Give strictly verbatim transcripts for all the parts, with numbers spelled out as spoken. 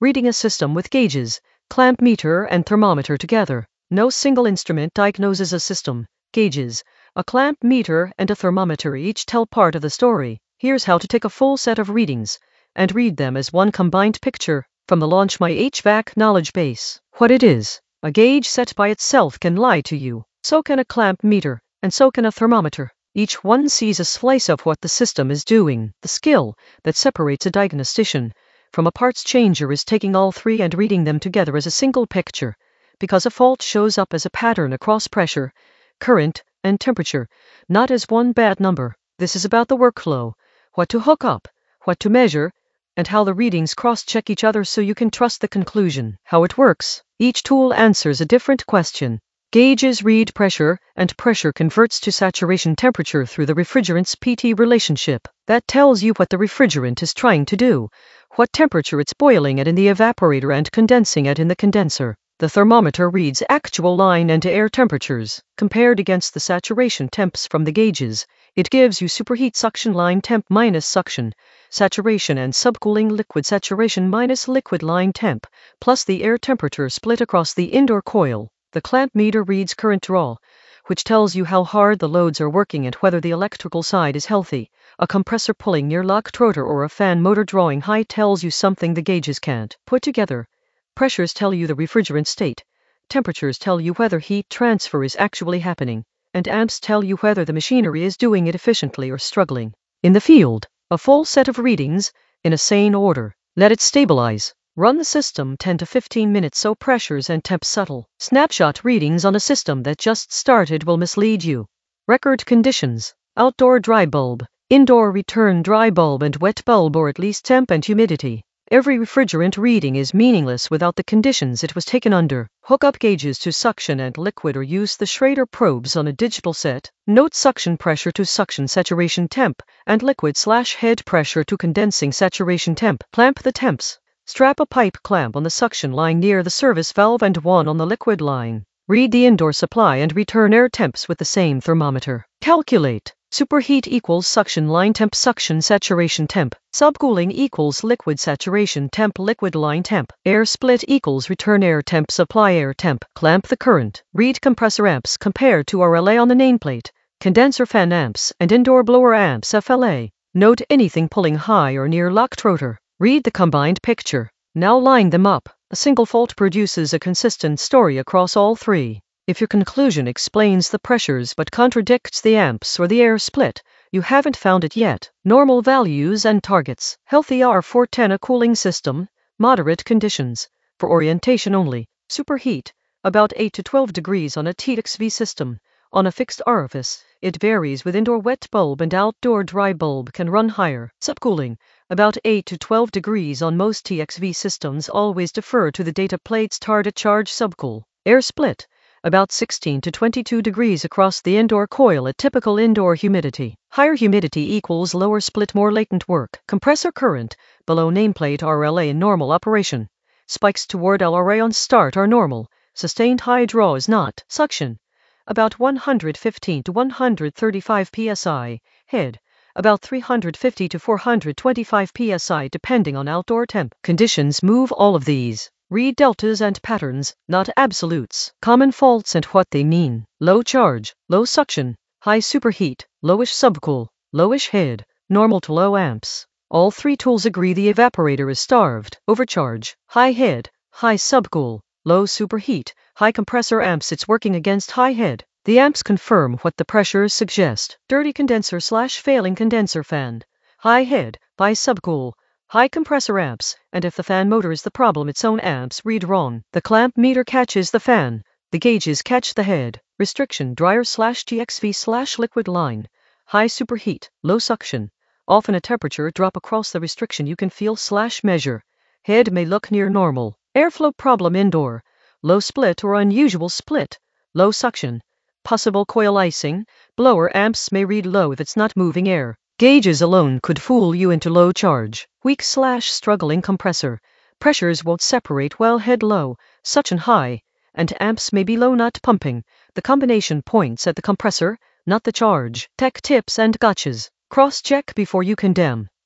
reading a system with gauges, clamp meter and thermometer together. No single instrument diagnoses a system. Gauges, a clamp meter and a thermometer each tell part of the story. Here's how to take a full set of readings and read them as one combined picture from the Launch My H V A C knowledge base. What it is. A gauge set by itself can lie to you. So can a clamp meter, and so can a thermometer. Each one sees a slice of what the system is doing. The skill that separates a diagnostician from a parts changer is taking all three and reading them together as a single picture, because a fault shows up as a pattern across pressure, current, and temperature, not as one bad number. This is about the workflow, what to hook up, what to measure, and how the readings cross-check each other so you can trust the conclusion. How it works. Each tool answers a different question. Gauges read pressure, and pressure converts to saturation temperature through the refrigerant's P T relationship. That tells you what the refrigerant is trying to do, what temperature it's boiling at in the evaporator and condensing at in the condenser. The thermometer reads actual line and air temperatures, compared against the saturation temps from the gauges. It gives you superheat suction line temp minus suction, saturation and subcooling liquid saturation minus liquid line temp, plus the air temperature split across the indoor coil. The clamp meter reads current draw, which tells you how hard the loads are working and whether the electrical side is healthy. A compressor pulling near lock trotter or a fan motor drawing high tells you something the gauges can't put together. Pressures tell you the refrigerant state, temperatures tell you whether heat transfer is actually happening, and amps tell you whether the machinery is doing it efficiently or struggling. In the field, a full set of readings, in a sane order. Let it stabilize. Run the system ten to fifteen minutes so pressures and temps subtle. Snapshot readings on a system that just started will mislead you. Record conditions. Outdoor dry bulb, indoor return dry bulb and wet bulb, or at least temp and humidity. Every refrigerant reading is meaningless without the conditions it was taken under. Hook up gauges to suction and liquid or use the Schrader probes on a digital set. Note suction pressure to suction saturation temp and liquid slash head pressure to condensing saturation temp. Clamp the temps. Strap a pipe clamp on the suction line near the service valve and one on the liquid line. Read the indoor supply and return air temps with the same thermometer. Calculate. Superheat equals suction line temp suction saturation temp. Subcooling equals liquid saturation temp liquid line temp. Air split equals return air temp supply air temp. Clamp the current. Read compressor amps compared to R L A on the nameplate, condenser fan amps and indoor blower amps F L A. Note anything pulling high or near lock trotter. Read the combined picture. Now line them up. A single fault produces a consistent story across all three. If your conclusion explains the pressures but contradicts the amps or the air split, you haven't found it yet. Normal values and targets. Healthy R four ten a cooling system, moderate conditions. For orientation only. Superheat, about eight to twelve degrees on a T X V system. On a fixed orifice, it varies with indoor wet bulb and outdoor dry bulb can run higher. Subcooling, about eight to twelve degrees on most T X V systems. Always defer to the data plate's target charge subcool. Air split, about sixteen to twenty-two degrees across the indoor coil at typical indoor humidity. Higher humidity equals lower split, more latent work. Compressor current, below nameplate R L A in normal operation. Spikes toward L R A on start are normal. Sustained high draw is not. Suction, about one hundred fifteen to one hundred thirty-five P S I. Head, about three hundred fifty to four hundred twenty-five P S I depending on outdoor temp. Conditions move all of these. Read deltas and patterns, not absolutes. Common faults and what they mean. Low charge, low suction, high superheat, lowish subcool, lowish head, normal to low amps. All three tools agree the evaporator is starved. Overcharge, high head, high subcool, low superheat, high compressor amps. It's working against high head. The amps confirm what the pressures suggest. Dirty condenser slash failing condenser fan. High head, high subcool, high compressor amps, and if the fan motor is the problem, its own amps read wrong. The clamp meter catches the fan. The gauges catch the head. Restriction dryer slash T X V slash liquid line. High superheat, low suction. Often a temperature drop across the restriction you can feel slash measure. Head may look near normal. Airflow problem indoor. Low split or unusual split. Low suction. Possible coil icing. Blower amps may read low if it's not moving air. Gauges alone could fool you into low charge. Weak slash struggling compressor. Pressures won't separate well. Head low, suction high, and amps may be low, not pumping. The combination points at the compressor, not the charge. Tech tips and gotchas. Cross-check before you condemn.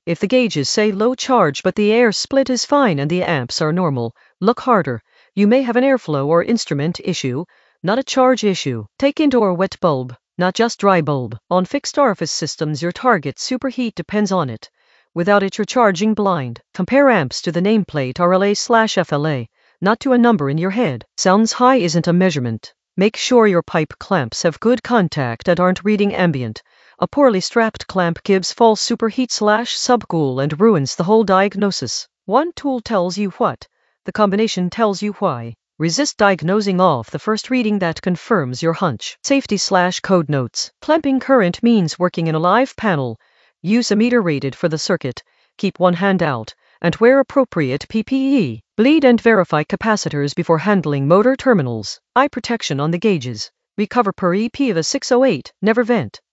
If the gauges say low charge but the air split is fine and the amps are normal, look harder. You may have an airflow or instrument issue, not a charge issue. Take indoor wet bulb, not just dry bulb. On fixed orifice systems your target superheat depends on it. Without it you're charging blind. Compare amps to the nameplate R L A slash F L A, not to a number in your head. Sounds high isn't a measurement. Make sure your pipe clamps have good contact and aren't reading ambient. A poorly strapped clamp gives false superheat slash subcool and ruins the whole diagnosis. One tool tells you what, the combination tells you why. Resist diagnosing off the first reading that confirms your hunch. Safety slash code notes. Clamping current means working in a live panel. Use a meter rated for the circuit. Keep one hand out, and wear appropriate P P E. Bleed and verify capacitors before handling motor terminals. Eye protection on the gauges. Recover per E P of a six oh eight. Never vent.